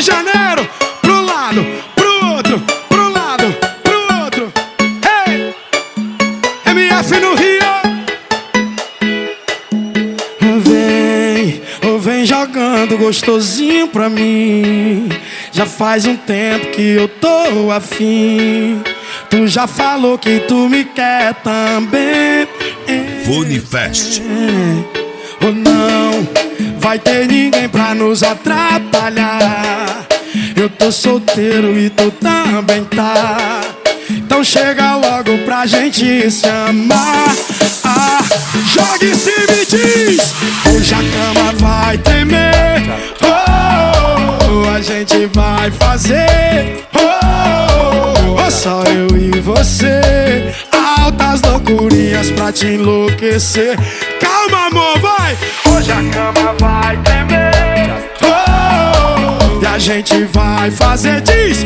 de Janeiro, pro lado, pro outro, pro lado, pro outro. Hey! MF no Rio. Vem jogando gostosinho pra mim. Já faz um tempo que eu tô afim. Tu já falou que tu me quer também. Funifest. Ou não vai ter ninguém pra nos atrapalhar. Eu tô solteiro e tu também tá. Então chega logo pra gente se amar. Joga em cima e diz: hoje a cama vai tremer. A gente vai fazer só eu e você. Altas loucurinhas pra te enlouquecer. Calma, amor, vai! Hoje a cama vai tremer. E a gente vai fazer, diz: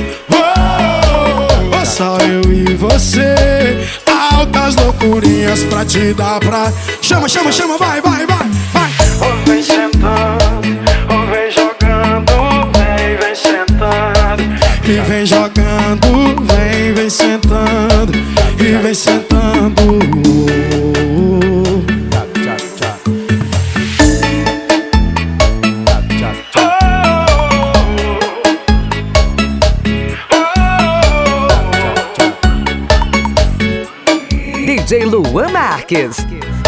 só eu e você. Altas loucurinhas pra te dar pra... Chama, chama, chama, vai, vai, vai, vai. Vem sentando, vem jogando, vem sentando. E vem jogando, vem sentando. E vem sentando. DJ Luan Marques.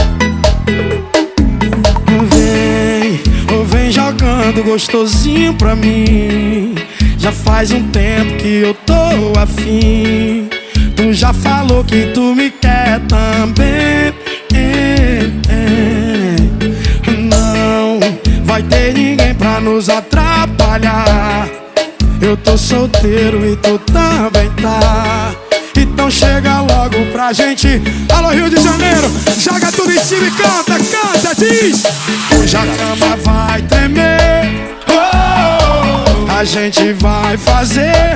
Vem jogando gostosinho pra mim. Já faz um tempo que eu tô afim. Tu já falou que tu me quer também. Não vai ter ninguém pra nos atrapalhar. Eu tô solteiro e tu também tá. Então chega logo pra gente. Alô, Rio de Janeiro, joga tudo em cima e canta, canta, diz: hoje a cama vai tremer. A gente vai fazer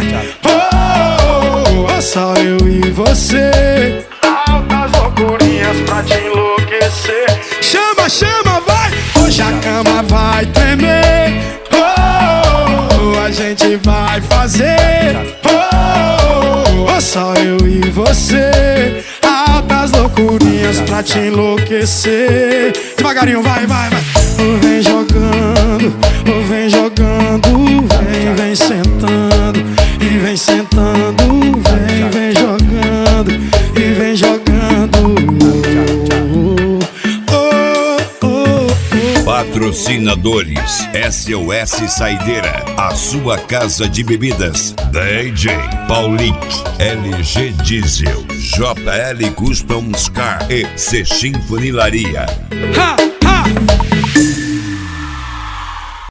só eu e você. Altas loucurinhas pra te enlouquecer. Chama, chama, vai! Hoje a cama vai tremer. A gente vai fazer só eu e você. Altas loucurinhas pra te enlouquecer. Devagarinho, vai, vai, vai. Vem jogando, vem jogando. Vem sentando e vem sentando. Vem jogando e vem jogando. Patrocinadores: SOS Saideira, a sua casa de bebidas. DJ Paulinho, LG Diesel, JL Customs Car e Sexim Funilaria.